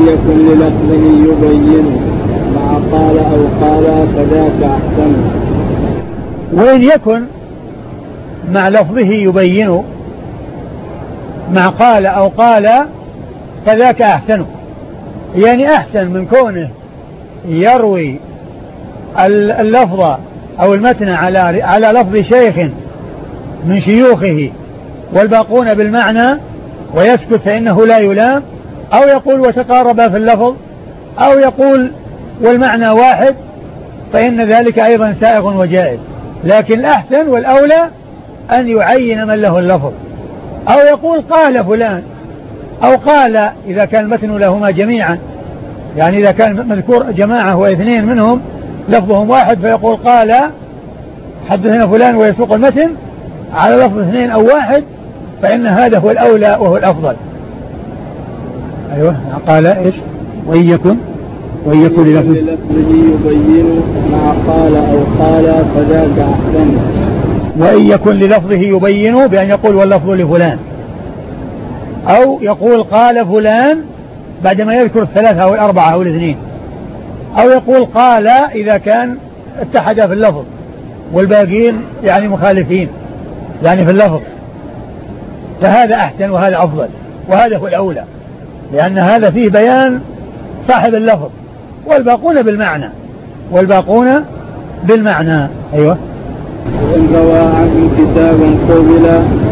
يكن للفظه يبين مع قال أو قال فذاك أحسن. وإن يكن مع لفظه يبين مع قال أو قال فذاك أحسن، يعني أحسن من كونه يروي اللفظ أو المتن على لفظ شيخ من شيوخه والباقون بالمعنى ويسكت فإنه لا يلام، أو يقول وتقارب في اللفظ، أو يقول والمعنى واحد، فإن ذلك أيضا سائغ وجائز. لكن الأحسن والأولى أن يعين من له اللفظ، أو يقول قال فلان، أو قال إذا كان المتن لهما جميعا، يعني إذا كان مذكور جماعة واثنين منهم لفظهم واحد فيقول قال حدثنا فلان ويسوق المتن على لفظ اثنين أو واحد، فإن هذا هو الأولى وهو الأفضل. أيوة قال إيش؟ وإن يكن للفظه يبين مع قال أو قال فذاك أحسن. وإن يكن للفظه يبين بأن يقول واللفظ لفلان، أو يقول قال فلان بعدما يذكر الثلاثة أو الأربعة أو الاثنين، أو يقول قال إذا كان اتحد في اللفظ والباقين يعني مخالفين يعني في اللفظ، فهذا أحسن وهذا أفضل وهذا هو الأولى، لأن هذا فيه بيان صاحب اللفظ والباقون بالمعنى. أيوة. وإن روى عنه كتابا قبل